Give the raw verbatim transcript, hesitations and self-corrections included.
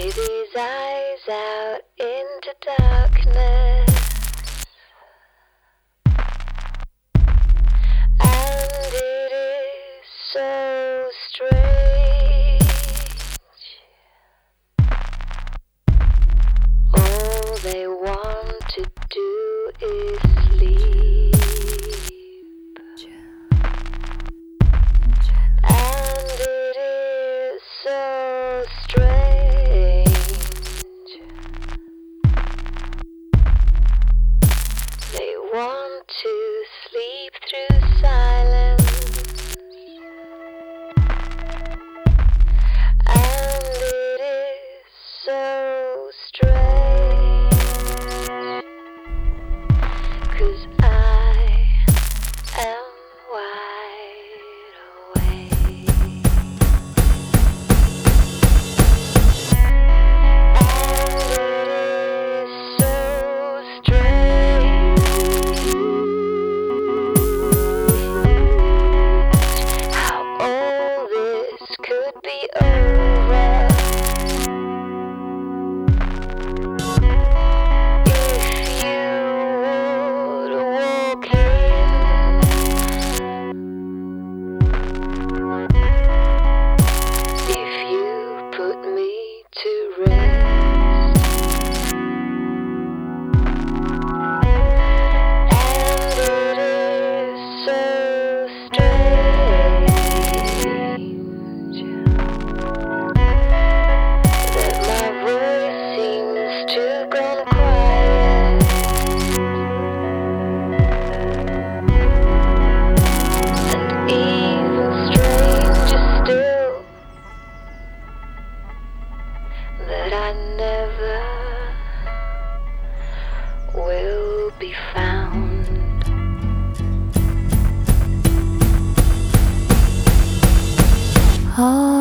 these eyes out into darkness, and it is so strange. All they want to do is sleep, and it is so strange. They want to sleep through silence, and it is so strange, 'cause I am wide awake, and it is so strange how all this could be over if you would walk in, if you put me to rest, and it is so strange that my voice seems to gone quiet, and even stranger still, that I never will be found. Oh.